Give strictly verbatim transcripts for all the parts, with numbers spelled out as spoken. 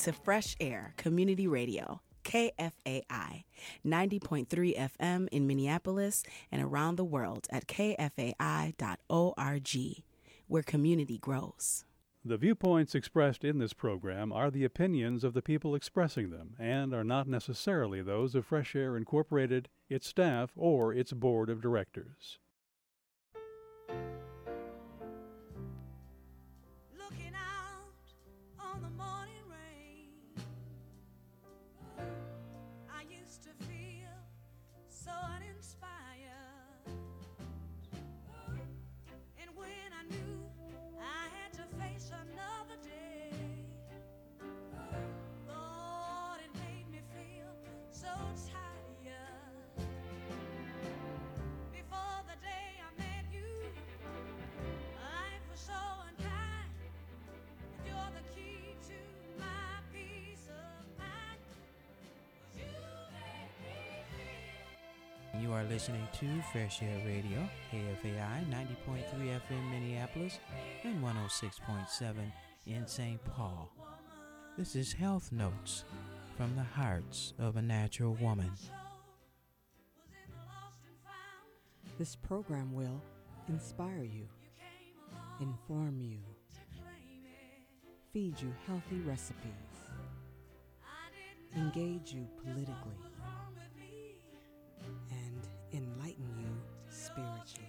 to Fresh Air Community Radio, K F A I, ninety point three F M in Minneapolis and around the world at k f a i dot org, where community grows. The viewpoints expressed in this program are the opinions of the people expressing them and are not necessarily those of Fresh Air Incorporated, its staff, or its board of directors. Looking out on the morning rain, I used to feel so uninspired, and when I knew I had to face another day, Lord, it made me feel so tired. Before the day I met you, life was so unkind, and you're the key to my peace of mind. 'Cause you make me feel. You are listening to Fresh Air Radio, K F A I, ninety point three F M Minneapolis and one oh six point seven in Saint Paul. This is Health Notes from the Hearts of a Natural Woman. This program will inspire you, inform you, feed you healthy recipes, engage you politically, and enlighten you spiritually.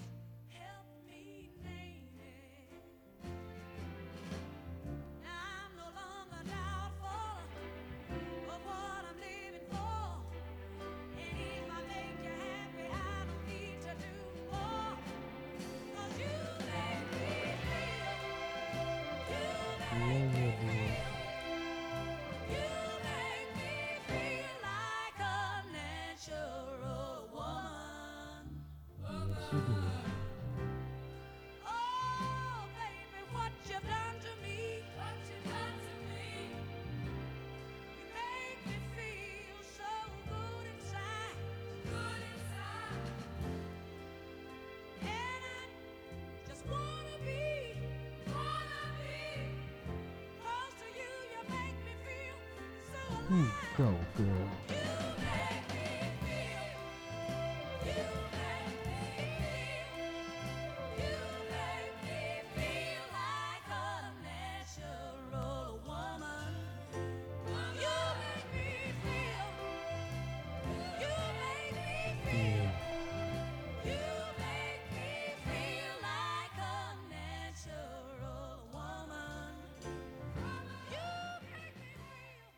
I'm no longer doubtful of what I'm living for, and if I make you happy, I don't need to do more. 'Cause you make me feel, you make me feel, you make me feel like a natural woman. Oh, baby, what you've done to me, what you've done to me. You make me feel so good inside, good inside. And I just wanna be, wanna be close to you. You make me feel so alive. Go, girl. You make me feel, you make me feel, you make me feel like a natural woman. You make me feel, you make me feel, you make me feel like a natural woman. You make me feel.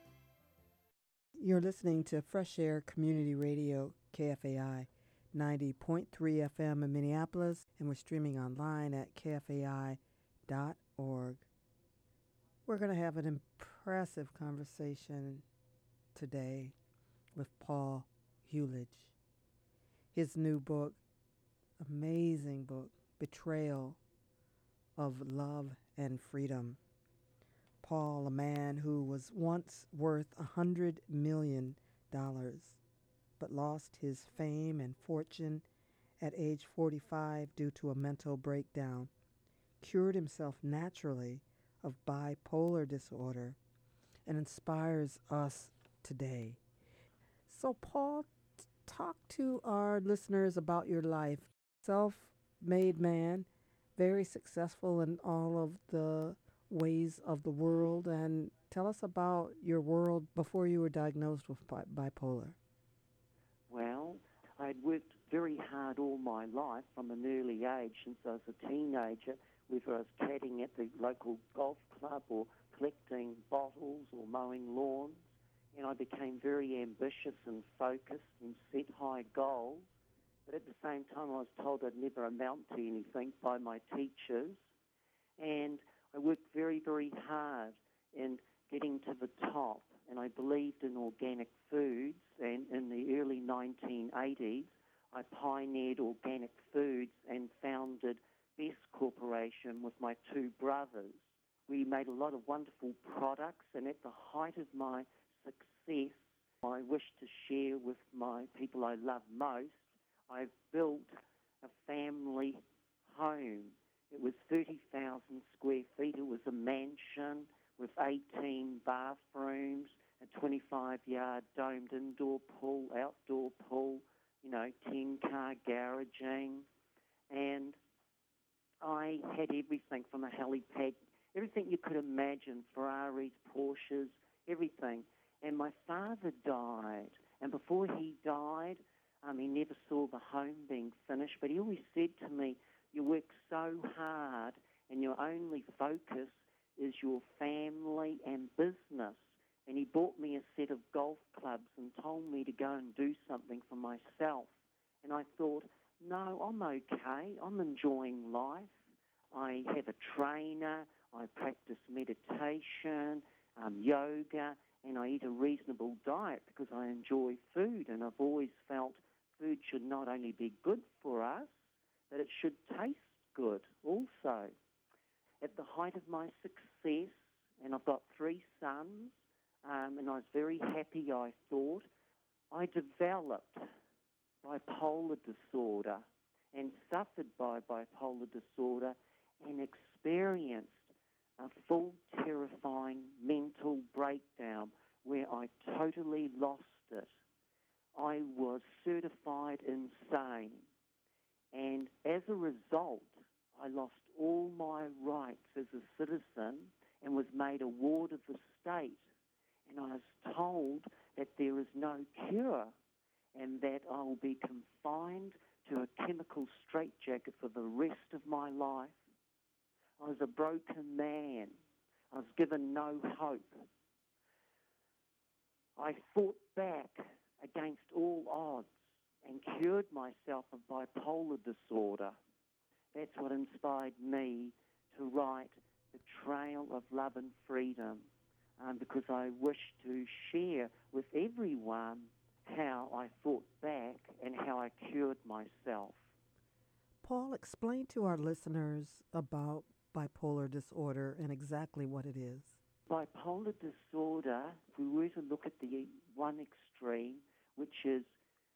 You're listening to Fresh Air Community Radio, K F A I, ninety point three F M in Minneapolis, and we're streaming online at k f a i dot org. We're going to have an impressive conversation today with Paul Hulich. His new book, amazing book, Betrayal of Love and Freedom. Paul, a man who was once worth a hundred million dollars, but lost his fame and fortune at age forty-five due to a mental breakdown, cured himself naturally of bipolar disorder, and inspires us today. So, Paul, t- talk to our listeners about your life. Self-made man, very successful in all of the ways of the world, and tell us about your world before you were diagnosed with bi- bipolar. Well, I'd worked very hard all my life from an early age, since I was a teenager, whether I was caddying at the local golf club or collecting bottles or mowing lawns. And I became very ambitious and focused and set high goals. But at the same time, I was told I'd never amount to anything by my teachers. And I worked very, very hard in getting to the top. And I believed in organic foods. And in the early nineteen eighties, I pioneered organic foods and founded Best Corporation with my two brothers. We made a lot of wonderful products, and at the height of my success, I wish to share with my people I love most, I built a family home. It was thirty thousand square feet. It was a mansion with eighteen bathrooms, a twenty-five-yard domed indoor pool, outdoor pool, you know, ten-car garaging. And I had everything from a helipad, everything you could imagine, Ferraris, Porsches, everything. And my father died. And before he died, um, he never saw the home being finished, but he always said to me, you work so hard and your only focus is your family and business. And he bought me a set of golf clubs and told me to go and do something for myself. And I thought, no, I'm okay. I'm enjoying life. I have a trainer. I practice meditation, um, yoga, and I eat a reasonable diet because I enjoy food. And I've always felt food should not only be good for us, but it should taste good also. At the height of my success, and I've got three sons, um, and I was very happy, I thought, I developed bipolar disorder and suffered by bipolar disorder and experienced a full, terrifying mental breakdown where I totally lost it. I was certified insane. And as a result, I lost all my rights as a citizen and was made a ward of the state. And I was told that there is no cure and that I will be confined to a chemical straitjacket for the rest of my life. I was a broken man. I was given no hope. I fought back against all odds and cured myself of bipolar disorder. That's what inspired me to write The Trail of Love and Freedom, um, because I wish to share with everyone how I fought back and how I cured myself. Paul, explain to our listeners about bipolar disorder and exactly what it is. Bipolar disorder, if we were to look at the one extreme, which is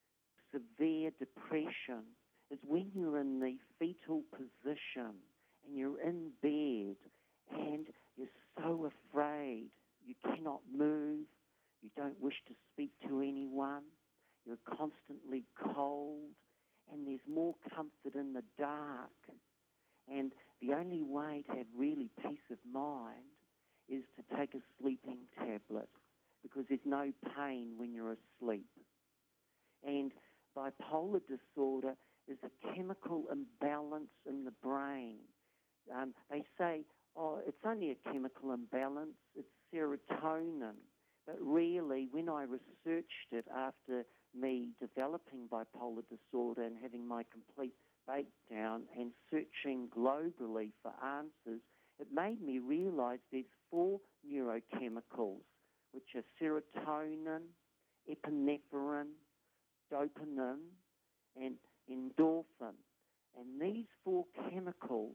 severe depression, is when you're in the fetal position and you're in bed and you're so afraid, you cannot move, you don't wish to speak to anyone, you're constantly cold, and there's more comfort in the dark. And the only way to have really peace of mind is to take a sleeping tablet because there's no pain when you're asleep. And bipolar disorder is a chemical imbalance in the brain. Um, they say, oh, it's only a chemical imbalance, it's serotonin. But really, when I researched it after me developing bipolar disorder and having my complete breakdown and searching globally for answers, it made me realize there's four neurochemicals, which are serotonin, epinephrine, dopamine, and endorphin. And these four chemicals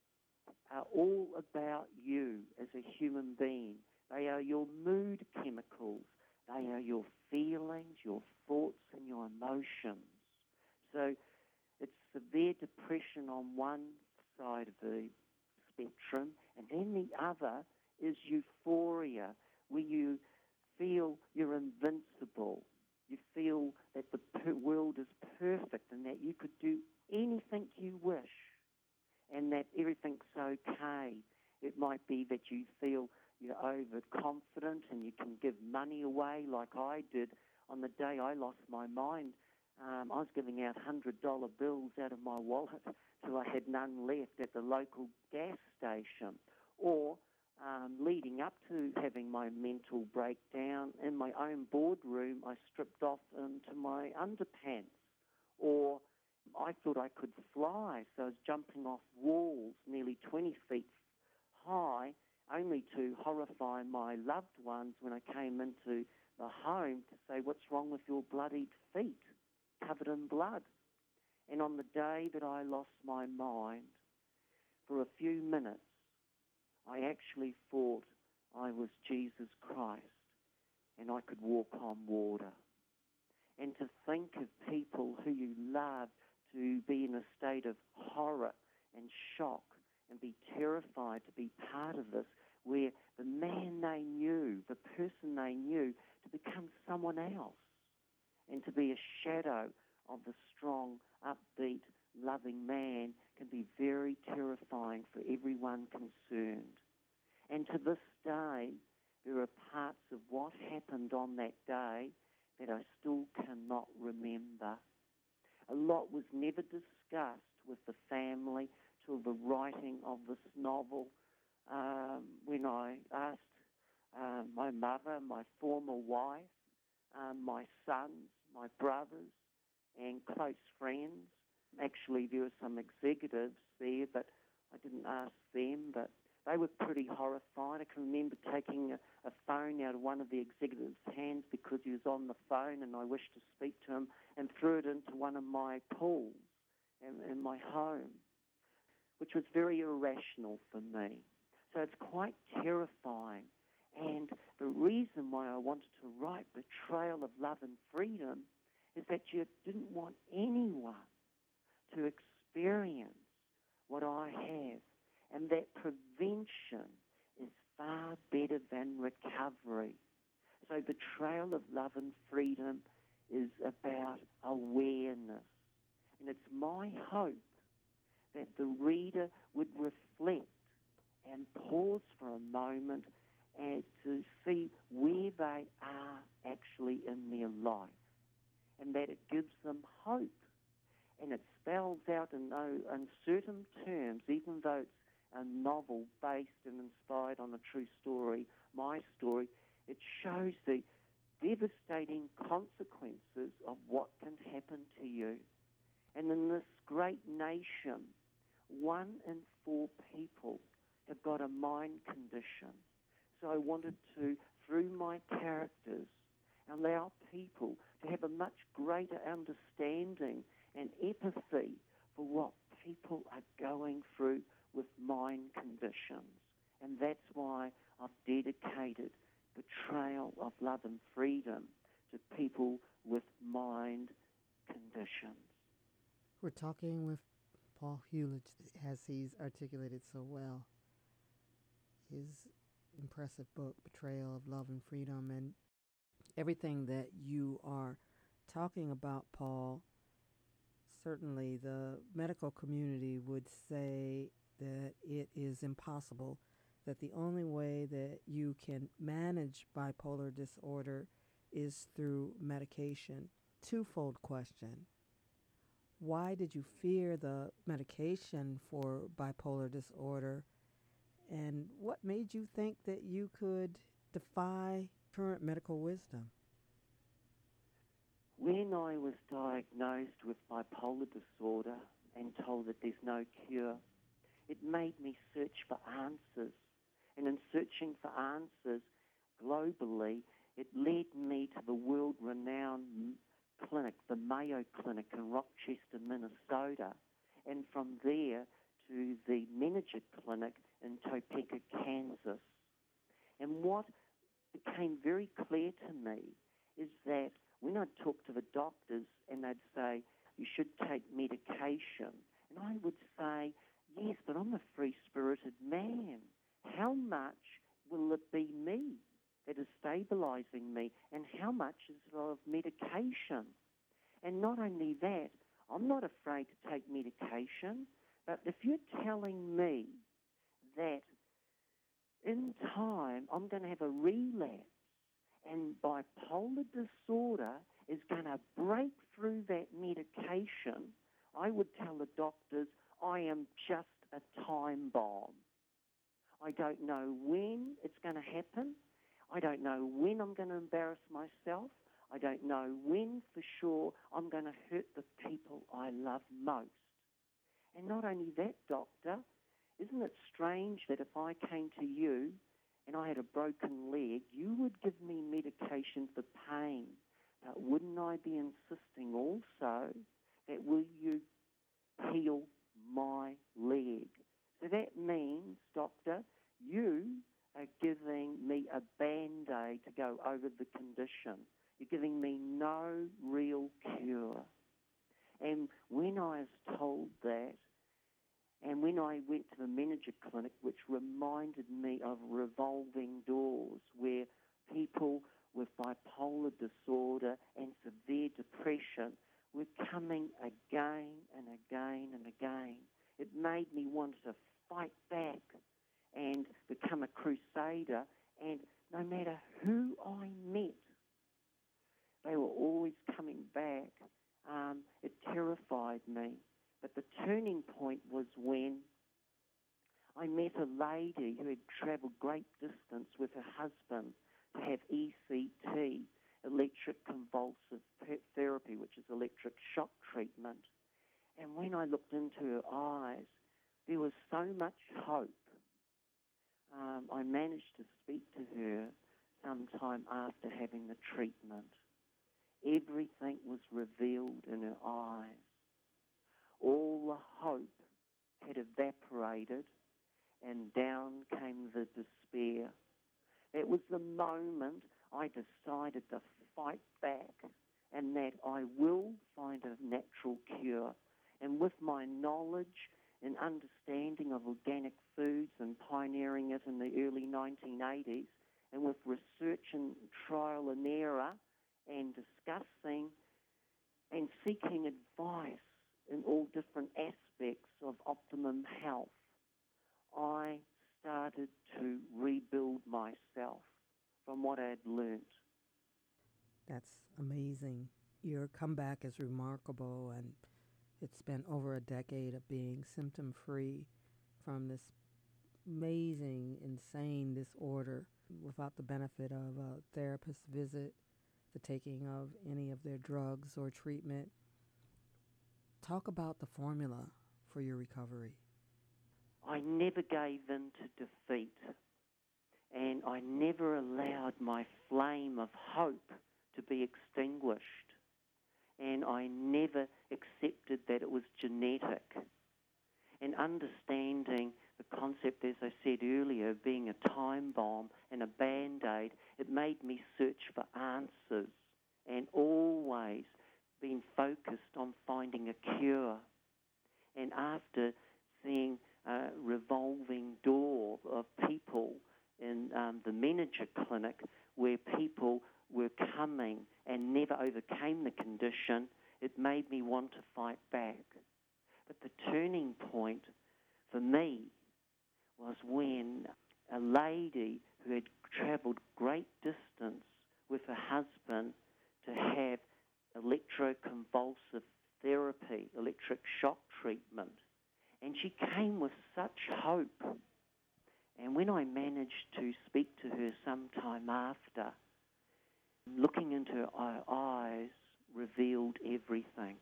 are all about you as a human being. They are your mood chemicals. They are your feelings, your thoughts, and your emotions. So it's severe depression on one side of the spectrum, and then the other is euphoria, where you feel you're invincible. You feel that the per- world is perfect and that you could do anything you wish and that everything's okay. It might be that you feel you're overconfident and you can give money away like I did on the day I lost my mind. Um, I was giving out one hundred dollar bills out of my wallet till I had none left at the local gas station. Or um, leading up to having my mental breakdown, in my own boardroom, I stripped off into my underpants. Or I thought I could fly, so I was jumping off walls nearly twenty feet high, only to horrify my loved ones when I came into the home to say, what's wrong with your bloodied feet, covered in blood? And on the day that I lost my mind, for a few minutes, I actually thought I was Jesus Christ and I could walk on water. And to think of people who you love to be in a state of horror and shock and be terrified to be part of this where the man they knew, the person they knew, to become someone else and to be a shadow of the strong, upbeat, loving man can be very terrifying for everyone concerned. And to this day, there are parts of what happened on that day that I still cannot remember. A lot was never discussed with the family till the writing of this novel, um, when I asked uh, my mother, my former wife, um, my sons, my brothers, and close friends. Actually, there were some executives there, but I didn't ask them, but they were pretty horrified. I can remember taking a, a phone out of one of the executives' hands because he was on the phone and I wished to speak to him, and threw it into one of my pools in, in my home, which was very irrational for me. So it's quite terrifying. And the reason why I wanted to write Betrayal of Love and Freedom is that you didn't want anyone to experience what I have, and that prevention is far better than recovery. So Betrayal of Love and Freedom is about awareness. And it's my hope that the reader would reflect and pause for a moment and to see where they are actually in their life, and that it gives them hope. And it spells out in no uncertain terms, even though it's a novel based and inspired on a true story, my story, it shows the devastating consequences of what can happen to you. And in this great nation, one in four people have got a mind condition. So I wanted to, through my characters, allow people to have a much greater understanding and empathy for what people are going through with mind conditions. And that's why I've dedicated Betrayal of Love and Freedom to people with mind conditions. We're talking with Paul Hulich, as he's articulated so well. His impressive book, Betrayal of Love and Freedom, and everything that you are talking about, Paul, certainly the medical community would say that it is impossible, that the only way that you can manage bipolar disorder is through medication. Twofold question. Why did you fear the medication for bipolar disorder? And what made you think that you could defy current medical wisdom? When I was diagnosed with bipolar disorder and told that there's no cure, it made me search for answers. And in searching for answers globally, it led me to the world-renowned clinic, the Mayo Clinic in Rochester, Minnesota, and from there to the Menninger Clinic in Topeka, Kansas. And what became very clear to me is that when I'd talk to the doctors and they'd say, you should take medication, and I would say, yes, but I'm a free-spirited man. How much will it be me that is stabilizing me, and how much is of medication? And not only that, I'm not afraid to take medication, but if you're telling me that in time I'm going to have a relapse and bipolar disorder is going to break through that medication, I would tell the doctors I am just a time bomb. I don't know when it's going to happen. I don't know when I'm going to embarrass myself. I don't know when for sure I'm going to hurt the people I love most. And not only that, doctor, isn't it strange that if I came to you and I had a broken leg, you would give me medication for pain, but wouldn't I be insisting also that will you heal my leg? So that means, doctor, you are giving me a band-aid to go over the condition. You're giving me no real cure. And when I was told that, And when I went to the manager clinic, which reminded me of revolving doors, where people with bipolar disorder and severe depression were coming again and again and again, it made me want to fight back and become a crusader. And no matter who I met, they were always coming back. Um, it terrified me. But the turning point was when I met a lady who had travelled great distance with her husband to have E C T, electric convulsive therapy, which is electric shock treatment. And when I looked into her eyes, there was so much hope. Um, I managed to speak to her sometime after having the treatment. Everything was revealed in her eyes. All the hope had evaporated, and down came the despair. It was the moment I decided to fight back, and that I will find a natural cure. And with my knowledge and understanding of organic foods and pioneering it in the early nineteen eighties, and with research and trial and error and discussing and seeking advice in all different aspects of optimum health, I started to rebuild myself from what I had learnt. That's amazing. Your comeback is remarkable, and it's been over a decade of being symptom-free from this amazing, insane disorder without the benefit of a therapist visit, the taking of any of their drugs or treatment. Talk about the formula for your recovery. I never gave in to defeat, and I never allowed my flame of hope to be extinguished, and I never accepted that it was genetic. And understanding the concept, as I said earlier, of being a time bomb and a Band-Aid, it made me search for answers and always been focused on finding a cure. And after seeing a revolving door of people in um, the manager clinic where people were coming and never overcame the condition, it made me want to fight back. But the turning point for me was when a lady who had travelled great distance with her husband to have electroconvulsive therapy, electric shock treatment, and she came with such hope. And when I managed to speak to her sometime after, looking into her eyes revealed everything.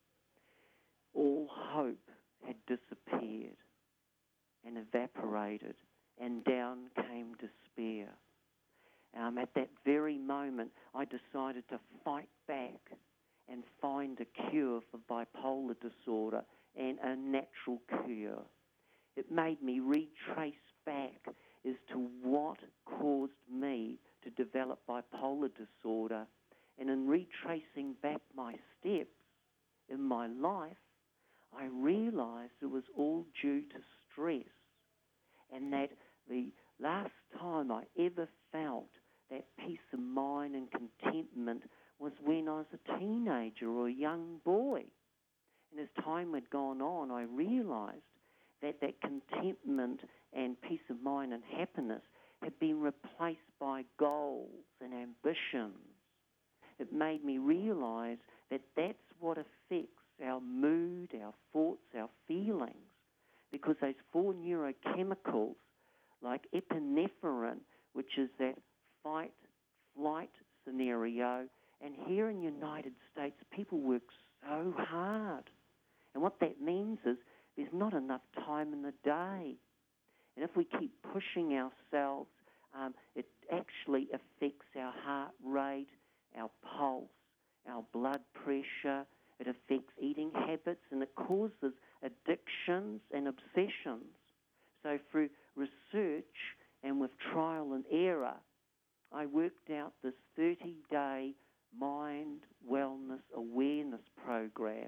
All hope had disappeared and evaporated, and down came despair. Um, at that very moment, I decided to fight back and find a cure for bipolar disorder and a natural cure. It made me retrace back as to what caused me to develop bipolar disorder. And in retracing back my steps in my life, I realized it was all due to stress, and that the last time I ever felt that peace of mind and contentment was when I was a teenager or a young boy. And as time had gone on, I realized that that contentment and peace of mind and happiness had been replaced by goals and ambitions. It made me realize that that's what affects our mood, our thoughts, our feelings, because those four neurochemicals like epinephrine, which is that fight-flight scenario, and here in the United States, people work so hard. And what that means is there's not enough time in the day. And if we keep pushing ourselves, um, it actually affects our heart rate, our pulse, our blood pressure. It affects eating habits, and it causes addictions and obsessions. So through research and with trial and error, I worked out this thirty-day mind wellness awareness program.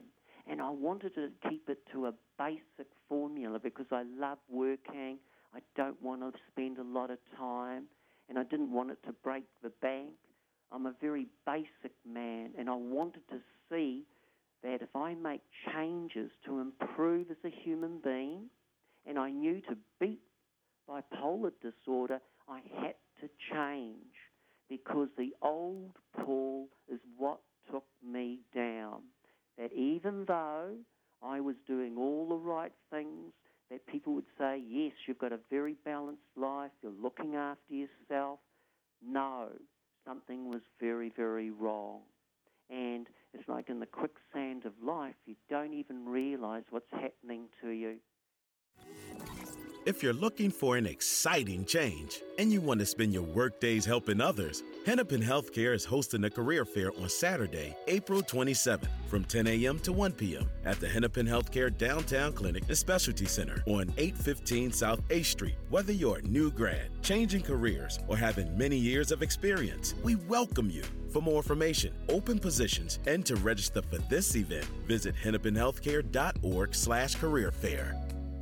And I wanted to keep it to a basic formula because I love working. I don't want to spend a lot of time, and I didn't want it to break the bank. I'm a very basic man, and I wanted to see that if I make changes to improve as a human being, and I knew to beat bipolar disorder, I had to change because the old Paul is what took me down. That even though I was doing all the right things, that people would say, yes, you've got a very balanced life, you're looking after yourself. No, something was very, very wrong. And it's like in the quicksand of life, you don't even realize what's happening to you. If you're looking for an exciting change and you want to spend your work days helping others, Hennepin Healthcare is hosting a career fair on Saturday, April twenty-seventh from ten a.m. to one p.m. at the Hennepin Healthcare Downtown Clinic and Specialty Center on eight fifteen South eighth Street. Whether you're a new grad, changing careers, or having many years of experience, we welcome you. For more information, open positions, and to register for this event, visit hennepinhealthcare.org slash career fair.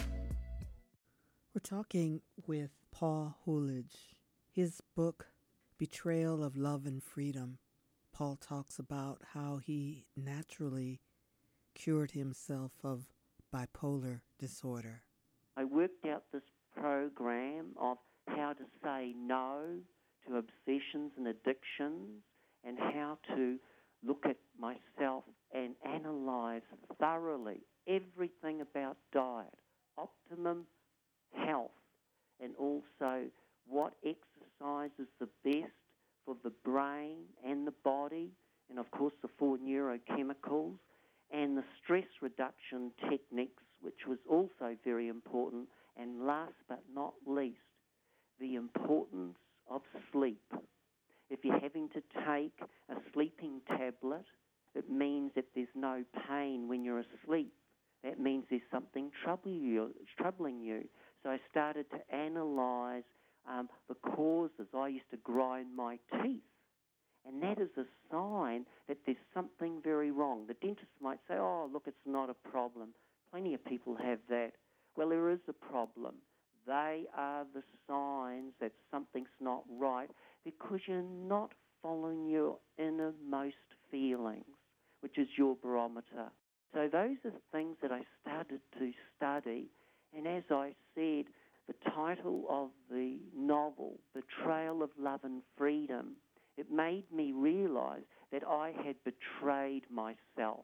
We're talking with Paul Hoolidge. His book, Betrayal of Love and Freedom, Paul talks about how he naturally cured himself of bipolar disorder. I worked out this program of how to say no to obsessions and addictions and how to look at myself and analyze thoroughly everything about diet, optimum health, and also what exercise is the best for the brain and the body, and of course the four neurochemicals, and the stress reduction techniques, which was also very important, and last but not least, the importance of sleep. If you're having to take a sleeping tablet, it means that there's no pain when you're asleep. That means there's something troubling you. Troubling you. So I started to analyse um, the causes. I used to grind my teeth, and that is a sign that there's something very wrong. The dentist might say, oh, look, it's not a problem. Plenty of people have that. Well, there is a problem. They are the signs that something's not right because you're not following your innermost feelings, which is your barometer. So those are things that I started to study. And as I said, the title of the novel, Betrayal of Love and Freedom, it made me realize that I had betrayed myself.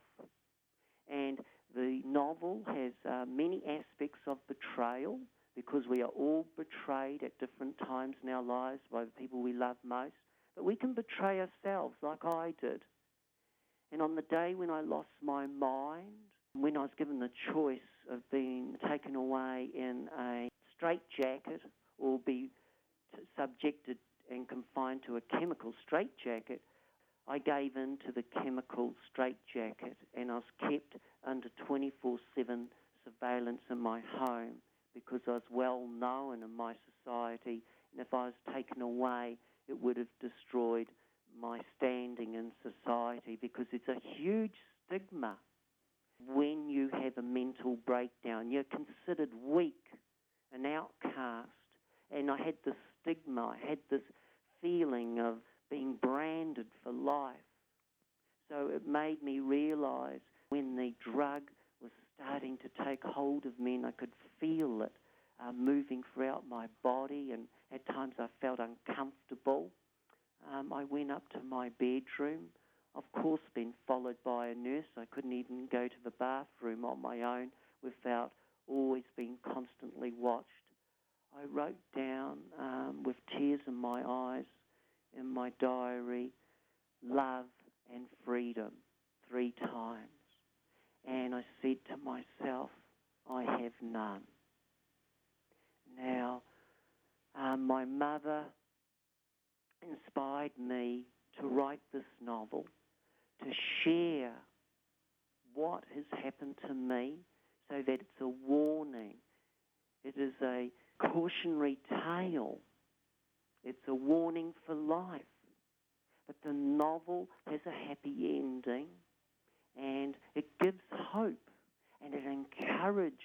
And the novel has uh, many aspects of betrayal because we are all betrayed at different times in our lives by the people we love most. But we can betray ourselves like I did. And on the day when I lost my mind, when I was given the choice of being taken away in a straitjacket or be t- subjected and confined to a chemical straitjacket, I gave in to the chemical straitjacket and I was kept under twenty-four seven surveillance in my home because I was well known in my society, and if I was taken away, it would have destroyed my standing in society because it's a huge stigma. When you have a mental breakdown, you're considered weak, an outcast. And I had this stigma, I had this feeling of being branded for life. So it made me realize when the drug was starting to take hold of me and I could feel it uh, moving throughout my body, and at times I felt uncomfortable. Um, I went up to my bedroom, of course being followed by a nurse. I couldn't even go to the bathroom on my own without always being constantly watched. I wrote down um, with tears in my eyes in my diary, love and freedom, three times. And I said to myself, I have none. Now, um, my mother inspired me to write this novel, to share what has happened to me so that it's a warning. It is a cautionary tale. It's a warning for life. But the novel has a happy ending, and it gives hope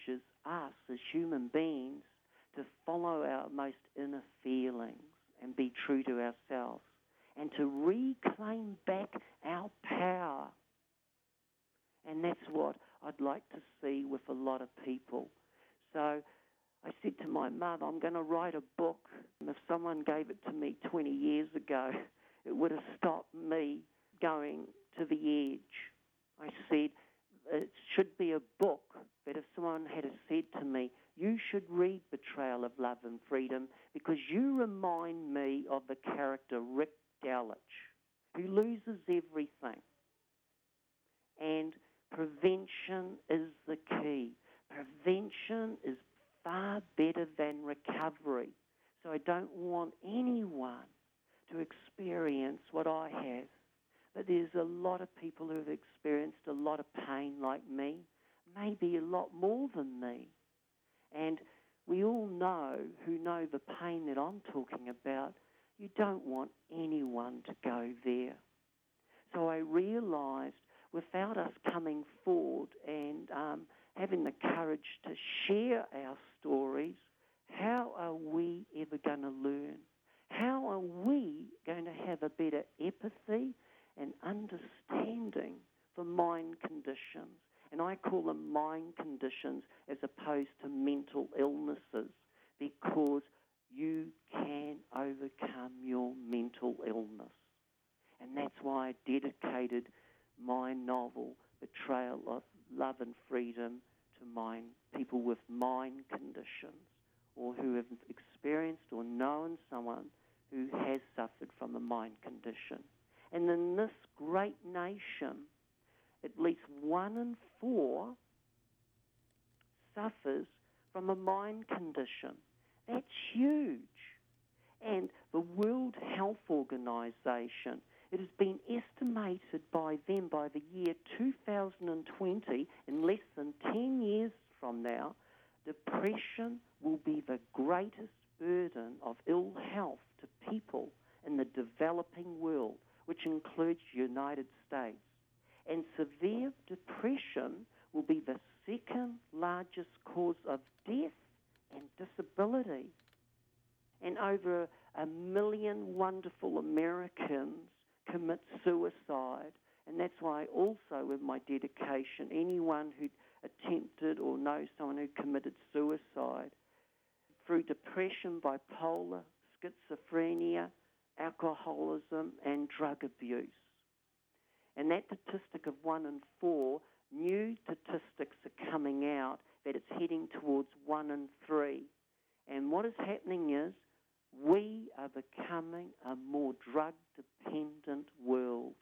encourages us as human beings to follow our most inner feelings and be true to ourselves and to reclaim back our power. And that's what I'd like to see with a lot of people. So I said to my mother, I'm going to write a book. And if someone gave it to me twenty years ago, it would have stopped me going to the edge. I said, it should be a book, but if someone had said to me, you should read Betrayal of Love and Freedom because you remind me of the character Rick Dowlich, who loses everything. And prevention is the key. Prevention is far better than recovery. So I don't want anyone to experience what I have. But there's a lot of people who have experienced a lot of pain like me, maybe a lot more than me. And we all know, who know the pain that I'm talking about, you don't want anyone to go there. So I realised without us coming forward and um, having the courage to share our stories, how are we ever going to learn? How are we going to have a better empathy and understanding for mind conditions? And I call them mind conditions as opposed to mental illnesses, because you can overcome your mental illness. And that's why I dedicated my novel, Betrayal of Love and Freedom, to mind people with mind conditions or who have experienced or known someone who has suffered from a mind condition. And in this great nation, at least one in four suffers from a mind condition. That's huge. And the World Health Organization, it has been estimated by them by the year two thousand twenty, in less than ten years from now, depression will be the greatest burden of ill health to people in the developing world, which includes the United States. And severe depression will be the second largest cause of death and disability. And over a million wonderful Americans commit suicide. And that's why also with my dedication, anyone who attempted or knows someone who committed suicide through depression, bipolar, schizophrenia, alcoholism, and drug abuse. And that statistic of one in four, new statistics are coming out that it's heading towards one in three. And what is happening is we are becoming a more drug-dependent world.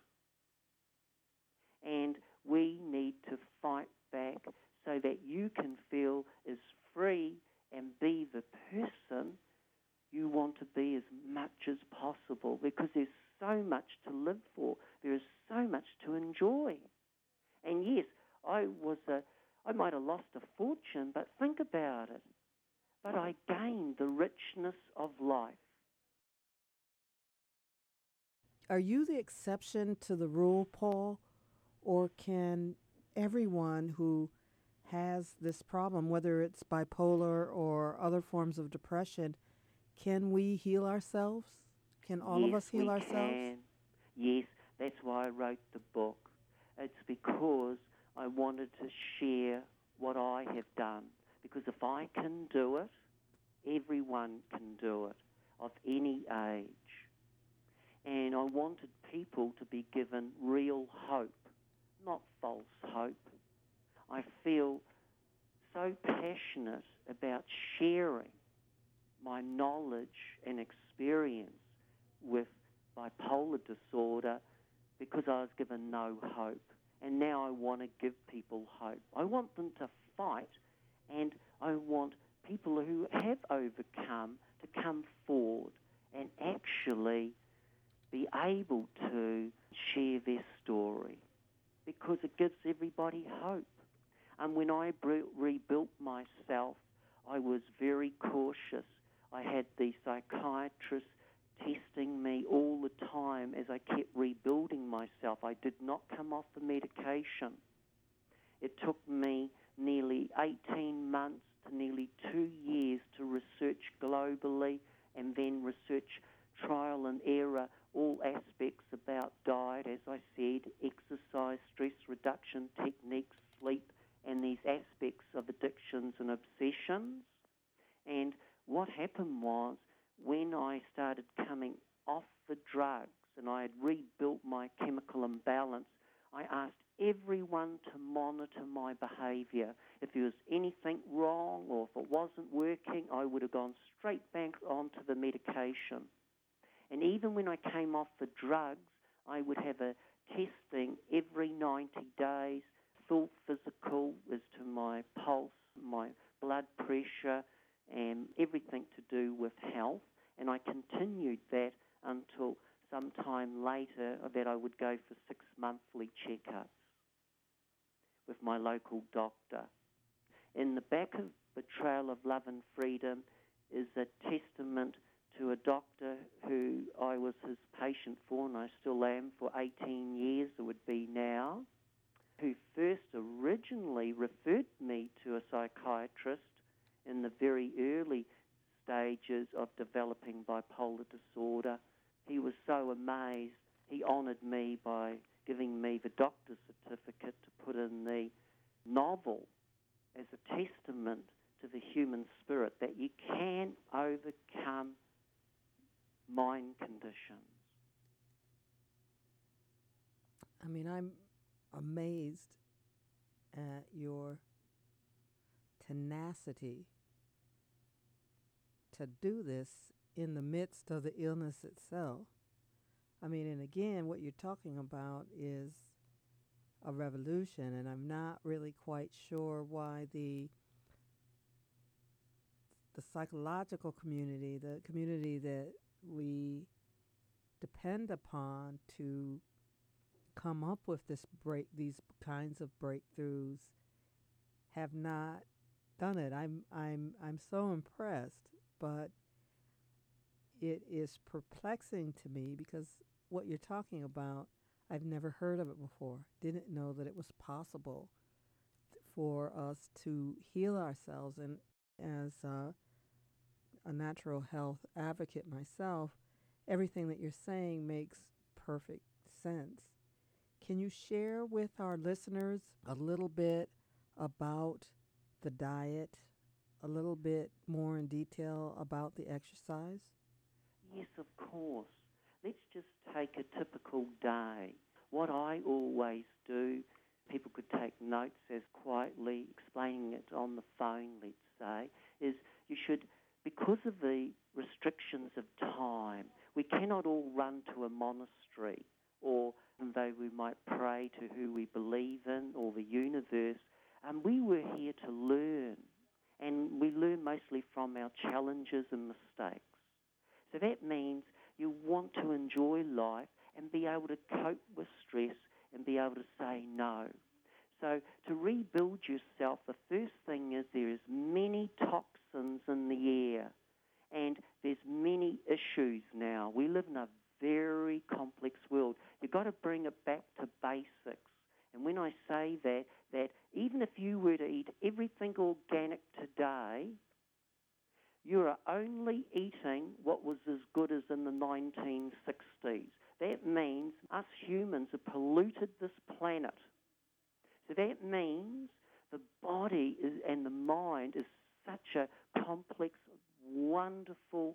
And we need to fight back so that you can feel as free and be the person you want to be as much as possible, because there's so much to live for. There is so much to enjoy. And yes, I was a, I might have lost a fortune, but think about it. But I gained the richness of life. Are you the exception to the rule, Paul? Or can everyone who has this problem, whether it's bipolar or other forms of depression, can we heal ourselves? Can all yes, of us heal we ourselves? Can. Yes, that's why I wrote the book. It's because I wanted to share what I have done. Because if I can do it, everyone can do it, of any age. And I wanted people to be given real hope, not false hope. I feel so passionate about sharing my knowledge and experience with bipolar disorder because I was given no hope. And now I want to give people hope. I want them to fight, and I want people who have overcome to come forward and actually be able to share their story, because it gives everybody hope. And when I bre- rebuilt myself, I was very cautious. I had the psychiatrist testing me all the time as I kept rebuilding myself. I did not come off the medication. It took me nearly eighteen months to nearly two years to research globally and then research trial and error, all aspects about diet, as I said, exercise, stress reduction techniques, sleep, and these aspects of addictions and obsessions. And what happened was, when I started coming off the drugs and I had rebuilt my chemical imbalance, I asked everyone to monitor my behaviour. If there was anything wrong or if it wasn't working, I would have gone straight back onto the medication. And even when I came off the drugs, I would have a testing every ninety days, full physical as to my pulse, my blood pressure, and everything to do with health. And I continued that until some time later that I would go for six monthly checkups with my local doctor. In the back of the Trail of Love and Freedom is a testament to a doctor who I was his patient for, and I still am for eighteen years, it would be now, who first originally referred me to a psychiatrist in the very early stages of developing bipolar disorder. He was so amazed, he honoured me by giving me the doctor's certificate to put in the novel as a testament to the human spirit, that you can overcome mind conditions. I mean, I'm amazed at your tenacity to do this in the midst of the illness itself. I mean, and again, what you're talking about is a revolution, and I'm not really quite sure why the the psychological community, the community that we depend upon to come up with this break, these kinds of breakthroughs, have not done it. I'm I'm I'm so impressed, but it is perplexing to me because what you're talking about, I've never heard of it before. Didn't know that it was possible th- for us to heal ourselves. And as uh, a natural health advocate myself, everything that you're saying makes perfect sense. Can you share with our listeners a little bit about the diet, a little bit more in detail about the exercise? Yes, of course. Let's just take a typical day. What I always do, people could take notes as quietly explaining it on the phone, let's say, is you should, because of the restrictions of time, we cannot all run to a monastery, or though we might pray to who we believe in or the universe, um, we were here to learn, and we learn mostly from our challenges and mistakes. So that means you want to enjoy life and be able to cope with stress and be able to say no. So to rebuild yourself, the first thing is there is many toxins in the air, and there's many issues now. We live in a very complex world. You've got to bring it back to basics. And when I say that, that even if you were to eat everything organic today, you are only eating what was as good as in the nineteen sixties. That means us humans have polluted this planet. So that means the body is, and the mind is such a complex, wonderful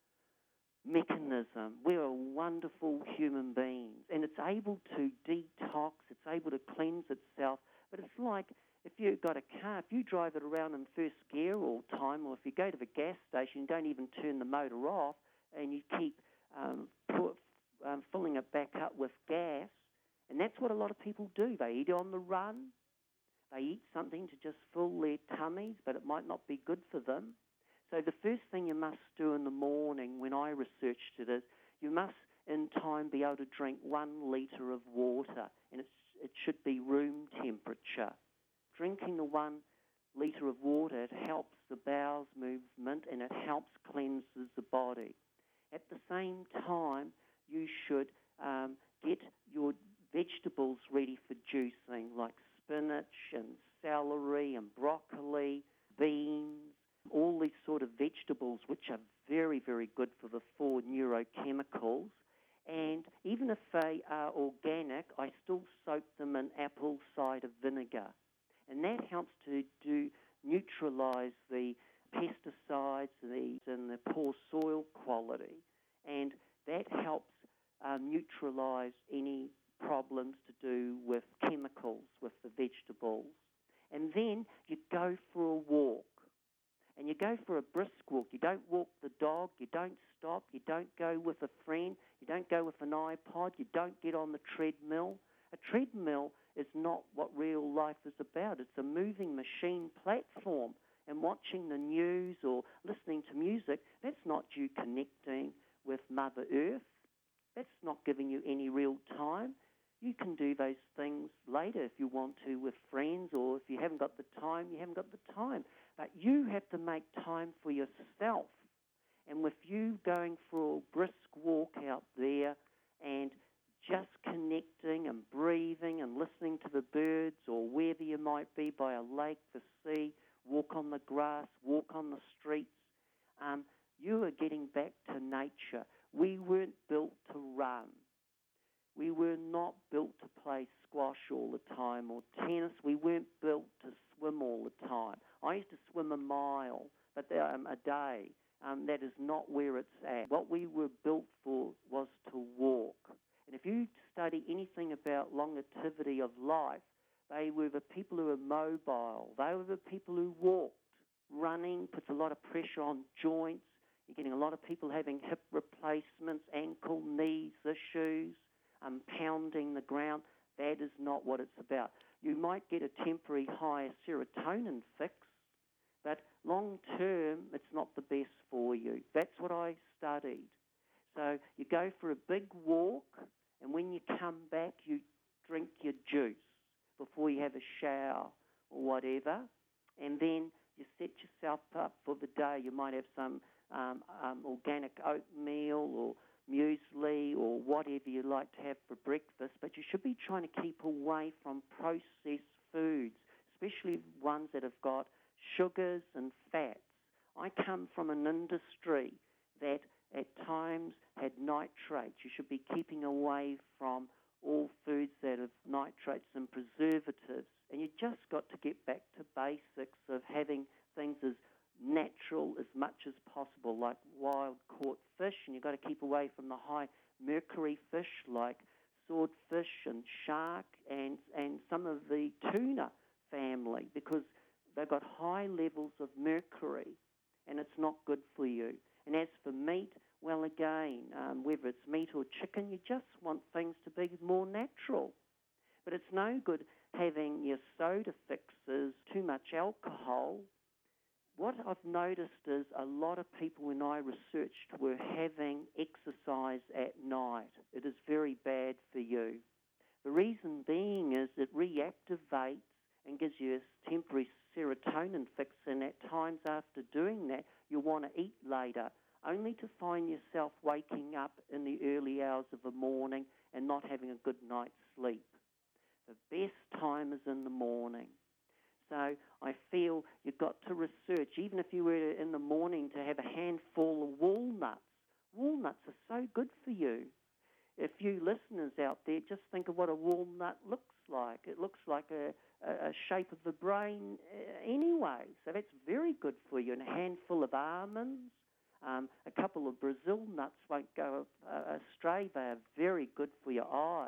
mechanism. We're a wonderful human beings, and it's able to detox, it's able to cleanse itself, but it's like if you've got a car, if you drive it around in first gear all the time, or if you go to the gas station and don't even turn the motor off, and you keep um, put, um, filling it back up with gas, and that's what a lot of people do. They eat on the run, they eat something to just fill their tummies, but it might not be good for them. So the first thing you must do in the morning, when I researched it, is you must in time be able to drink one litre of water, and it's, it should be room temperature. Drinking the one litre of water, it helps the bowels movement and it helps cleanses the body. At the same time, you should um, get your vegetables ready for juicing, like spinach and celery and which are very, very good for the four neurochemicals. And even if they are organic, I still soak them in apple cider vinegar. And that helps to do neutralize the pesticides the, and the poor soil quality. And that helps uh, neutralize any problems to do with chemicals with the vegetables. And then you go for a walk. And you go for a brisk walk. You don't walk the dog. You don't stop. You don't go with a friend. You don't go with an iPod. You don't get on the treadmill. A treadmill is not what real life is about. It's a moving machine platform. And watching the news or listening to music, that's not you connecting with Mother Earth. That's not giving you any real time. You can do those things later if you want to with friends, or if you haven't got the time, you haven't got the time. But you have to make time for yourself. And with you going for a brisk walk out there and just connecting and breathing and listening to the birds, or wherever you might be, by a lake, the sea, walk on the grass, walk on the streets, um, you are getting back to nature. We weren't built to run. We were not built to play squash all the time or tennis. We weren't built to swim all the time. I used to swim a mile but um, a day. Um, that is not where it's at. What we were built for was to walk. And if you study anything about longevity of life, they were the people who were mobile. They were the people who walked. Running puts a lot of pressure on joints. You're getting a lot of people having hip replacements, ankle, knees issues, um, pounding the ground. That is not what it's about. You might get a temporary higher serotonin fix, but long term, it's not the best for you. That's what I studied. So you go for a big walk, and when you come back, you drink your juice before you have a shower or whatever, and then you set yourself up for the day. You might have some um, um, organic oatmeal or muesli or whatever you like to have for breakfast, but you should be trying to keep away from processed foods, especially ones that have got sugars and fats. I come from an industry that at times had nitrates. You should be keeping away from all foods that have nitrates and preservatives. And you just got to get back to basics of having things as natural as much as possible, like wild-caught fish, and you've got to keep away from the high mercury fish like swordfish and shark and, and some of the tuna family, because they've got high levels of mercury, and it's not good for you. And as for meat, well, again, um, whether it's meat or chicken, you just want things to be more natural. But it's no good having your soda fixes, too much alcohol. What I've noticed is a lot of people, when I researched, were having exercise at night. It is very bad for you. The reason being is it reactivates and gives you a temporary serotonin fix, and at times after doing that, you'll want to eat later, only to find yourself waking up in the early hours of the morning and not having a good night's sleep. The best time is in the morning. So I feel you've got to research, even if you were in the morning to have a handful of walnuts. Walnuts are so good for you. If you listeners out there, just think of what a walnut looks like. It looks like a, a, a shape of the brain uh, anyway. So that's very good for you. And a handful of almonds, um, a couple of Brazil nuts won't go uh, astray. They are very good for your eyes.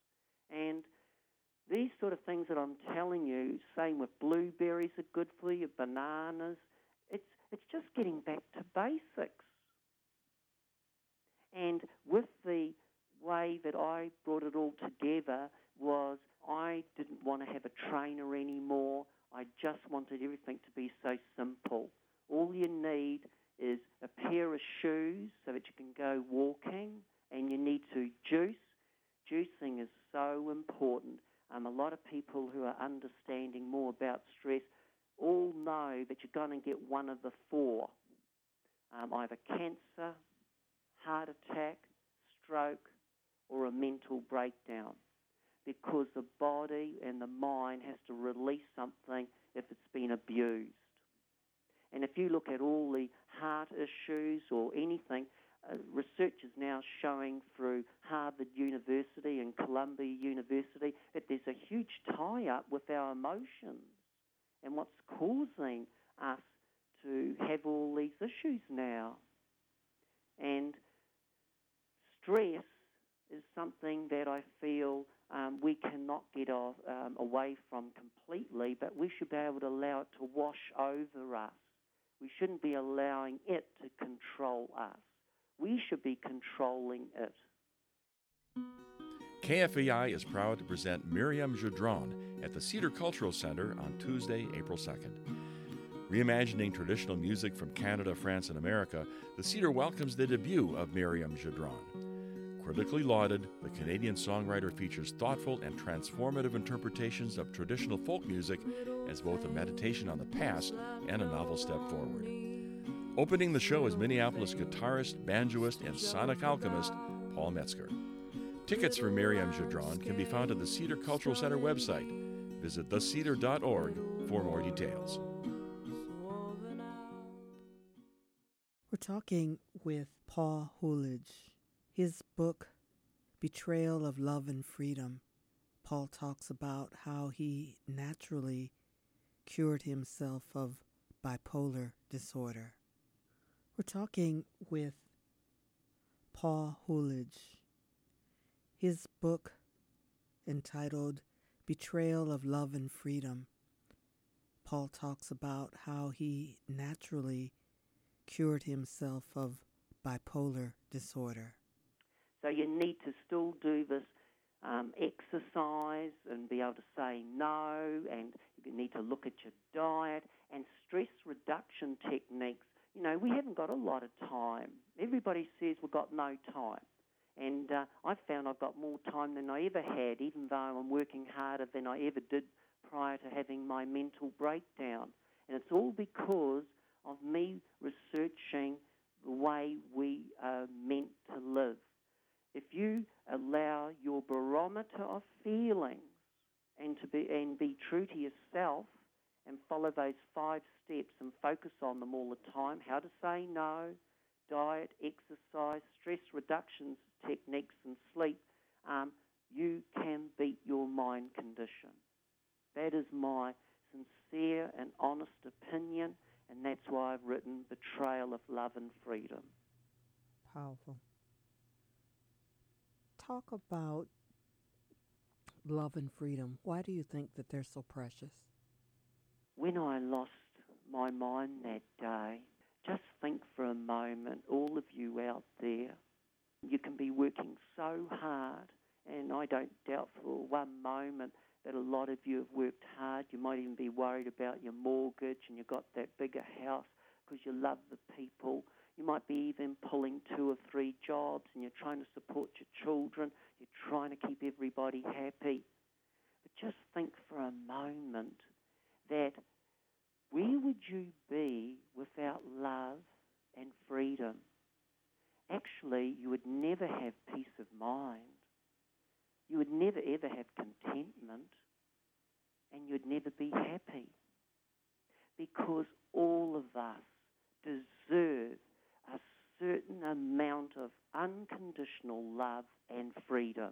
And these sort of things that I'm telling you, same with blueberries are good for you, bananas. It's it's just getting back to basics. And with the way that I brought it all together was I didn't want to have a trainer anymore. I just wanted everything to be so simple. All you need is a pair of shoes so that you can go walking, and you need to juice. Juicing is so important. Um, a lot of people who are understanding more about stress all know that you're going to get one of the four, um, either cancer, heart attack, stroke, or a mental breakdown, because the body and the mind has to release something if it's been abused. And if you look at all the heart issues or anything, uh, research is now showing through Harvard University and Columbia University that there's a huge tie-up with our emotions and what's causing us to have all these issues now. And stress is something that I feel um, we cannot get off, um, away from completely, but we should be able to allow it to wash over us. We shouldn't be allowing it to control us. We should be controlling it. K F A I is proud to present Miriam Joudron at the Cedar Cultural Center on Tuesday, April second. Reimagining traditional music from Canada, France, and America, the Cedar welcomes the debut of Miriam Joudron. Critically lauded, the Canadian songwriter features thoughtful and transformative interpretations of traditional folk music as both a meditation on the past and a novel step forward. Opening the show is Minneapolis guitarist, banjoist, and sonic alchemist Paul Metzger. Tickets for Miriam Joudron can be found at the Cedar Cultural Center website. Visit the cedar dot org for more details. We're talking with Paul Hoolidge. His book, Betrayal of Love and Freedom, Paul talks about how he naturally cured himself of bipolar disorder. We're talking with Paul Hoolidge. His book, entitled Betrayal of Love and Freedom, Paul talks about how he naturally cured himself of bipolar disorder. So you need to still do this um, exercise and be able to say no, and you need to look at your diet and stress reduction techniques. You know, we haven't got a lot of time. Everybody says we've got no time. And uh, I've found I've got more time than I ever had, even though I'm working harder than I ever did prior to having my mental breakdown. And it's all because of me researching the way we are meant to live. If you allow your barometer of feelings and to be and be true to yourself and follow those five steps and focus on them all the time, how to say no, diet, exercise, stress reduction techniques and sleep, um, you can beat your mind condition. That is my sincere and honest opinion, and that's why I've written Betrayal of Love and Freedom. Powerful. Talk about love and freedom. Why do you think that they're so precious? When I lost my mind that day, just think for a moment, all of you out there, you can be working so hard, and I don't doubt for one moment that a lot of you have worked hard. You might even be worried about your mortgage, and you've got that bigger house because you love the people. You might be even pulling two or three jobs, and you're trying to support your children. You're trying to keep everybody happy. But just think for a moment that where would you be without love and freedom? Actually, you would never have peace of mind. You would never, ever have contentment, and you'd never be happy, because all of us deserve a certain amount of unconditional love and freedom.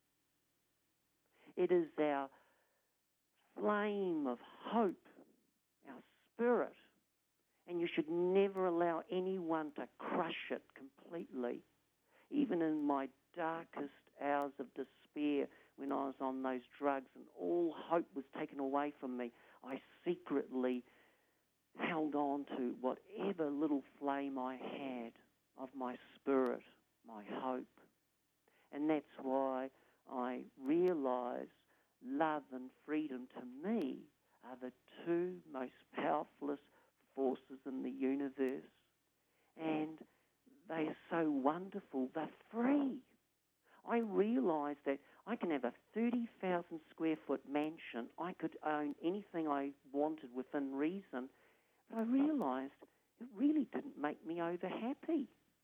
It is our flame of hope, our spirit, and you should never allow anyone to crush it completely. Even in my darkest hours of despair, when I was on those drugs and all hope was taken away from me, I secretly held on to whatever little flame I had of my spirit, my hope. And that's why I realize love and freedom to me are the two most powerful forces in the universe. And they are so wonderful. They're free. I realize that I can have a thirty thousand square foot mansion. I could own anything I wanted within reason. But I realized it really didn't make me over happy.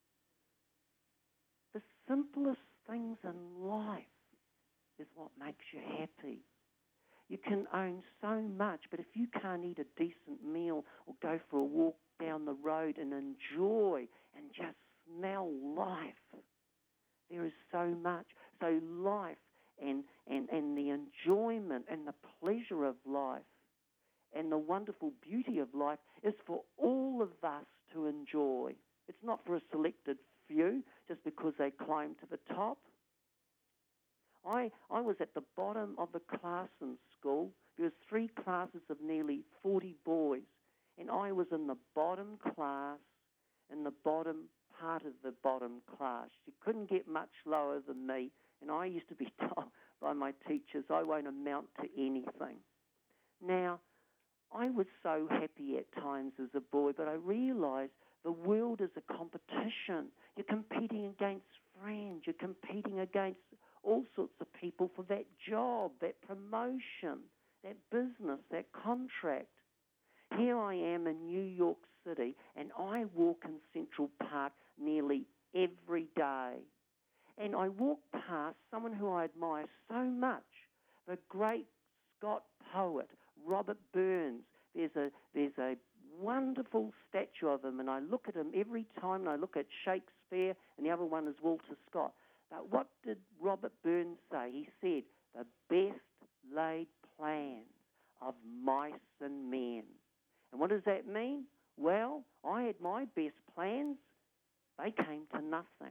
The simplest things in life is what makes you happy. You can own so much, but if you can't eat a decent meal or go for a walk down the road and enjoy and just smell life, there is so much. So life and, and, and the enjoyment and the pleasure of life and the wonderful beauty of life is for all of us to enjoy. It's not for a selected few just because they climb to the top. I, I was at the bottom of the class in school. There was three classes of nearly forty boys, and I was in the bottom class, in the bottom part of the bottom class. You couldn't get much lower than me, and I used to be told by my teachers I won't amount to anything. Now, I was so happy at times as a boy, but I realised the world is a competition. You're competing against friends. You're competing against all sorts of people for that job, that promotion, that business, that contract. Here I am in New York City, and I walk in Central Park nearly every day. And I walk past someone who I admire so much, the great Scott poet, Robert Burns. There's a, there's a wonderful statue of him, and I look at him every time, and I look at Shakespeare, and the other one is Walter Scott. But what did Robert Burns say? He said, the best laid plans of mice and men. And what does that mean? Well, I had my best plans. They came to nothing.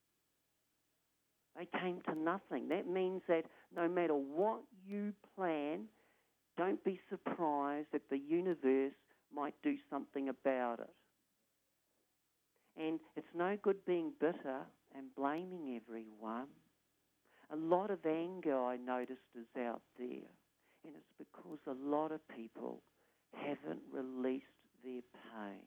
They came to nothing. That means that no matter what you plan, don't be surprised that the universe might do something about it. And it's no good being bitter and blaming everyone. A lot of anger, I noticed, is out there. And it's because a lot of people haven't released their pain.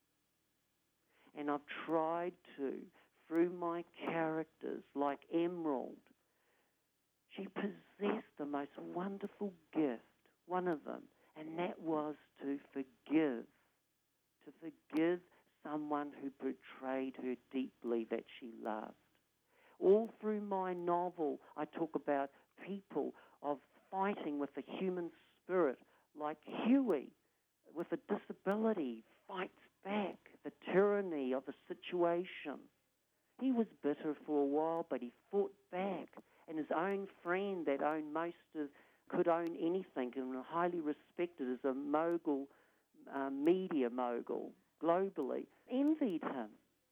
And I've tried to, through my characters, like Emerald. She possessed the most wonderful gift, one of them, and that was to forgive. To forgive someone who betrayed her deeply that she loved. All through my novel, I talk about people of fighting with the human spirit, like Huey, with a disability, fights back the tyranny of the situation. He was bitter for a while, but he fought back. And his own friend that owned most of, could own anything and highly respected as a mogul, uh, media mogul globally, envied him.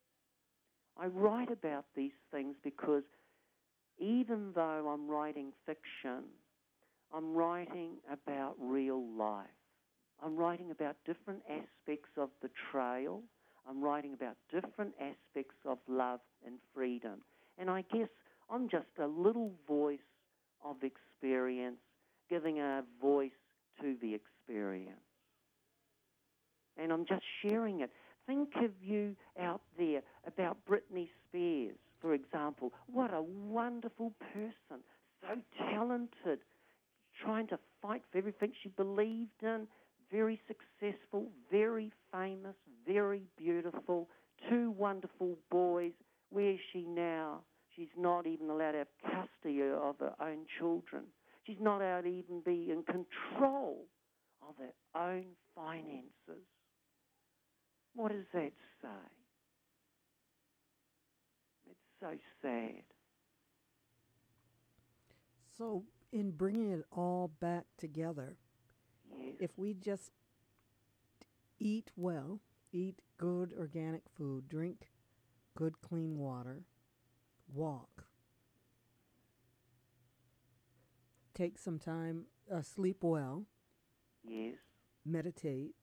I write about these things because even though I'm writing fiction, I'm writing about real life. I'm writing about different aspects of betrayal. I'm writing about different aspects of love and freedom. And I guess I'm just a little voice of experience, giving a voice to the experience. And I'm just sharing it. Think of you out there about Britney Spears, for example. What a wonderful person, so talented, trying to fight for everything she believed in, very successful, very famous, very beautiful, two wonderful boys. Where is she now? She's not even allowed to have custody of her own children. She's not allowed to even be in control of her own finances. What does that say? It's so sad. So, in bringing it all back together, Yes. if we just eat well, eat good organic food, drink good clean water, walk, take some time, uh, sleep well, Yes. meditate,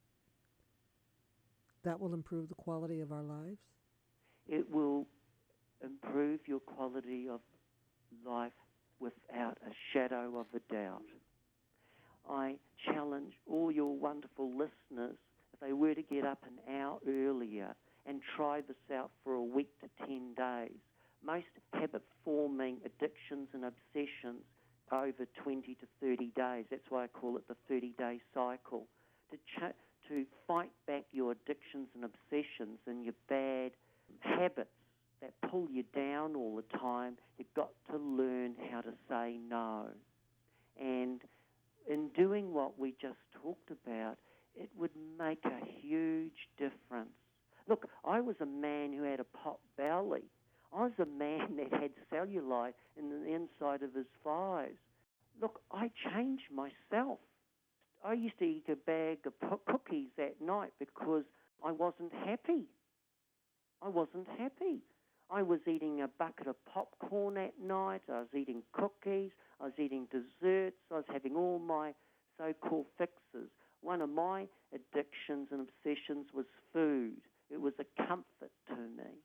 that will improve the quality of our lives? It will improve your quality of life without a shadow of a doubt. I challenge all your wonderful listeners, if they were to get up an hour earlier and try this out for a week to ten days. Most habit-forming addictions and obsessions over twenty to thirty days. That's why I call it the thirty-day cycle. To ch- to fight back your addictions and obsessions and your bad habits that pull you down all the time, you've got to learn how to say no. And in doing what we just talked about, it would make a huge difference. Look, I was a man who had a pot belly. I was a man that had cellulite in the inside of his thighs. Look, I changed myself. I used to eat a bag of po- cookies at night because I wasn't happy. I wasn't happy. I was eating a bucket of popcorn at night. I was eating cookies. I was eating desserts. I was having all my so-called fixes. One of my addictions and obsessions was food. It was a comfort to me.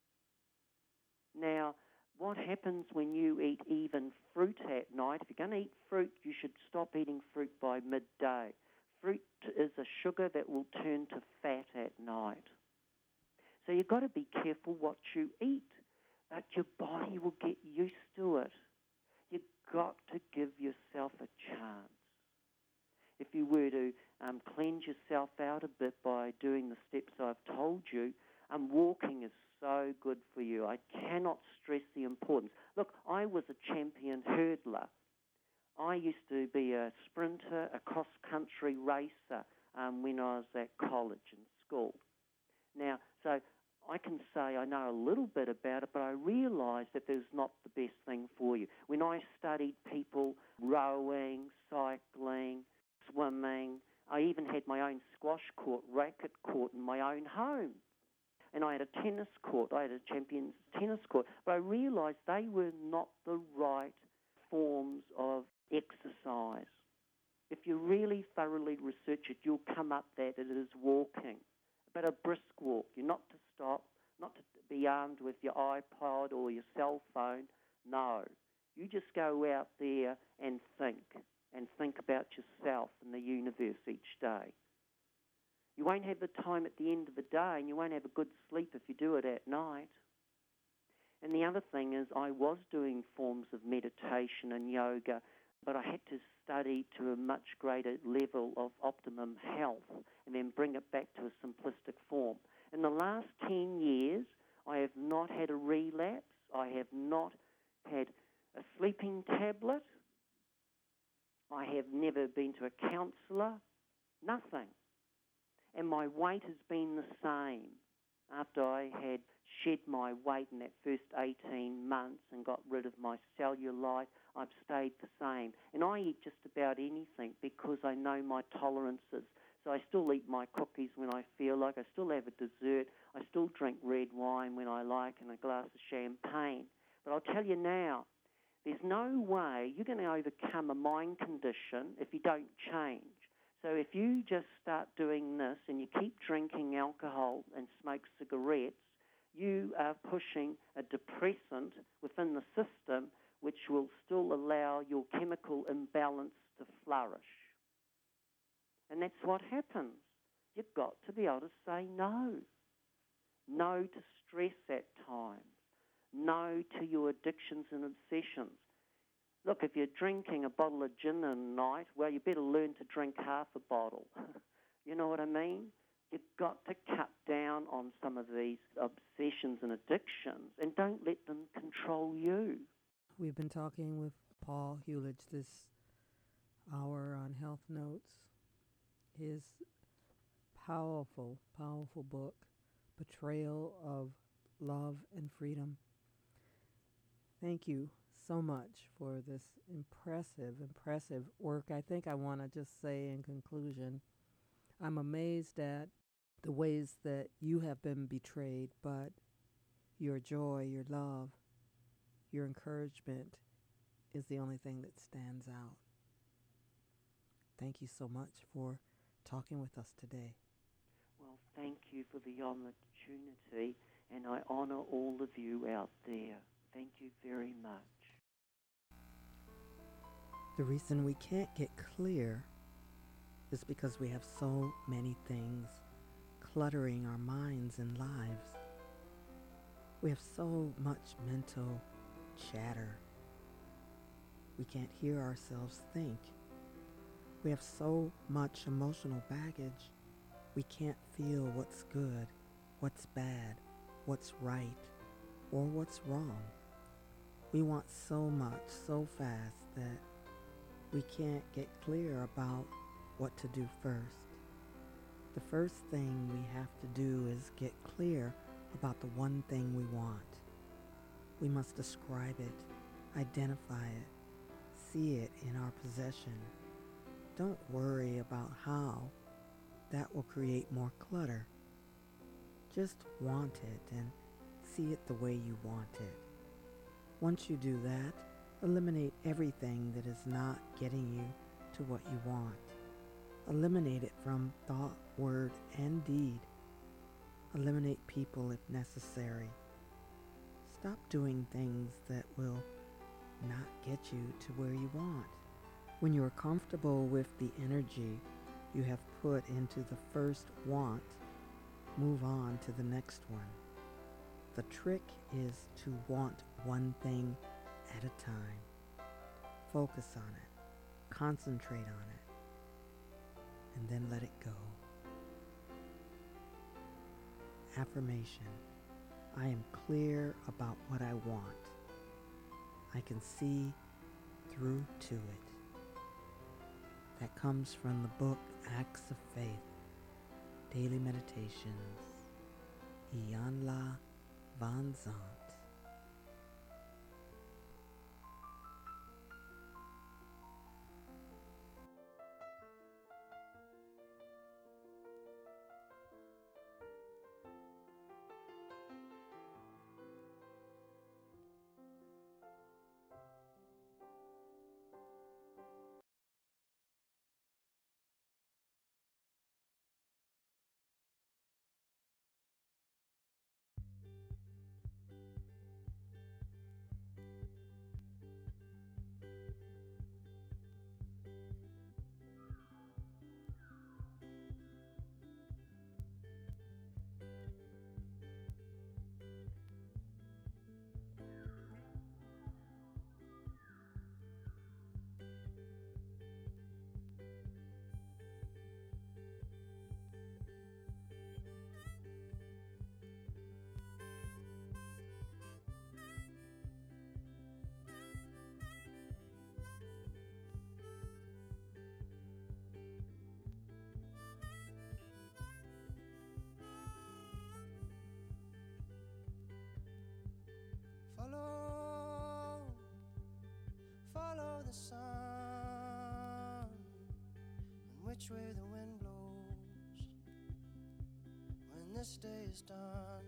Now, what happens when you eat even fruit at night? If you're going to eat fruit, you should stop eating fruit by midday. Fruit is a sugar that will turn to fat at night. So you've got to be careful what you eat, but your body will get used to it. You've got to give yourself a chance. If you were to um, cleanse yourself out a bit by doing the steps I've told you, um, walking is so good for you. I cannot stress the importance. Look, I was a champion hurdler. I used to be a sprinter, a cross-country racer um, when I was at college and school. Now, so I can say I know a little bit about it, but I realise that there's not the best thing for you. When I studied people rowing, cycling, swimming, I even had my own squash court, racket court in my own home. And I had a tennis court. I had a champion's tennis court. But I realised they were not the right forms of exercise. If you really thoroughly research it, you'll come up that it is walking. But a brisk walk. You're not to stop, not to be armed with your iPod or your cell phone. No. You just go out there and think, and think about yourself and the universe each day. You won't have the time at the end of the day, and you won't have a good sleep if you do it at night. And the other thing is I was doing forms of meditation and yoga, but I had to study to a much greater level of optimum health and then bring it back to a simplistic form. In the last ten years, I have not had a relapse. I have not had a sleeping tablet. I have never been to a counsellor. Nothing. And my weight has been the same. After I had shed my weight in that first eighteen months and got rid of my cellulite, I've stayed the same. And I eat just about anything because I know my tolerances. So I still eat my cookies when I feel like. I still have a dessert. I still drink red wine when I like and a glass of champagne. But I'll tell you now, there's no way you're going to overcome a mind condition if you don't change. So if you just start doing this and you keep drinking alcohol and smoke cigarettes, you are pushing a depressant within the system which will still allow your chemical imbalance to flourish. And that's what happens. You've got to be able to say no. No to stress at times. No to your addictions and obsessions. Look, if you're drinking a bottle of gin a night, well, you better learn to drink half a bottle. You know what I mean? You've got to cut down on some of these obsessions and addictions and don't let them control you. We've been talking with Paul Hulich this hour on Health Notes. His powerful, powerful book, Betrayal of Love and Freedom. Thank you so much for this impressive, impressive work. I think I want to just say in conclusion, I'm amazed at the ways that you have been betrayed, but your joy, your love, your encouragement is the only thing that stands out. Thank you so much for talking with us today. Well, thank you for the opportunity, and I honor all of you out there. Thank you very much. The reason we can't get clear is because we have so many things cluttering our minds and lives. We have so much mental chatter. We can't hear ourselves think. We have so much emotional baggage. We can't feel what's good, what's bad, what's right, or what's wrong. We want so much so fast that we can't get clear about what to do first. The first thing we have to do is get clear about the one thing we want. We must describe it, identify it, see it in our possession. Don't worry about how. That will create more clutter. Just want it and see it the way you want it. Once you do that, eliminate everything that is not getting you to what you want. Eliminate it from thought, word, and deed. Eliminate people if necessary. Stop doing things that will not get you to where you want. When you are comfortable with the energy you have put into the first want, move on to the next one. The trick is to want one thing at a time. Focus on it, concentrate on it, and then let it go. Affirmation: I am clear about what I want. I can see through to it. That comes from the book Acts of Faith, Daily Meditations, Iyanla Vanzant. Follow, follow the sun, and which way the wind blows when this day is done.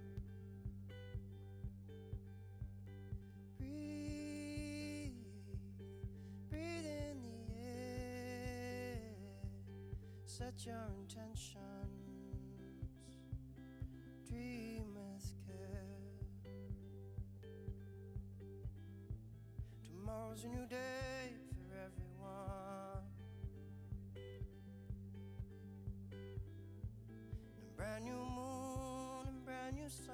Breathe, breathe in the air, set your intentions, dream with care. Tomorrow's a new day for everyone, a brand new moon and brand new sun.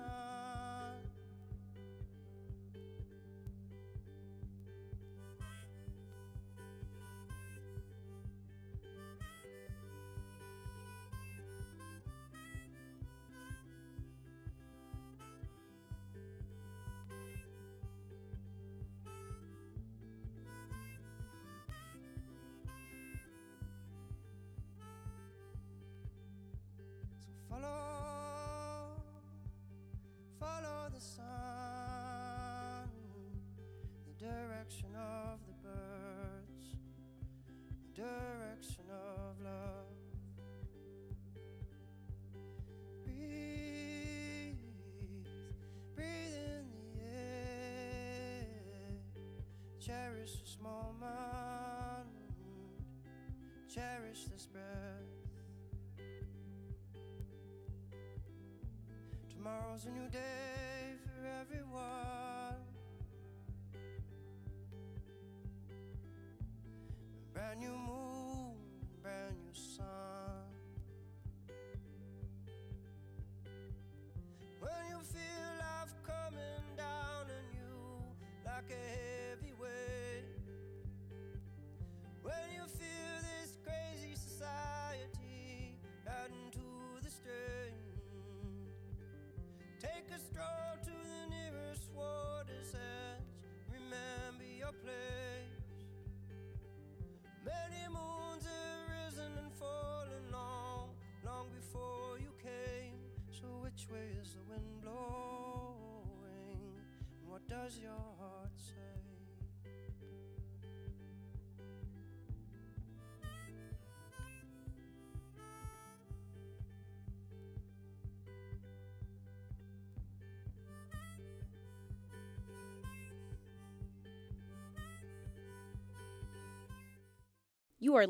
So follow, follow the sun, the direction of the birds, the direction of love. Breathe, breathe in the air, cherish this moment, cherish this breath. Tomorrow's a new day for everyone, a brand new moon, brand new sun. When you feel life coming down on you like a heavy weight, when you feel this crazy society adding to the strain, take a stroll to the nearest water's edge. Remember your place. does your heart say? You are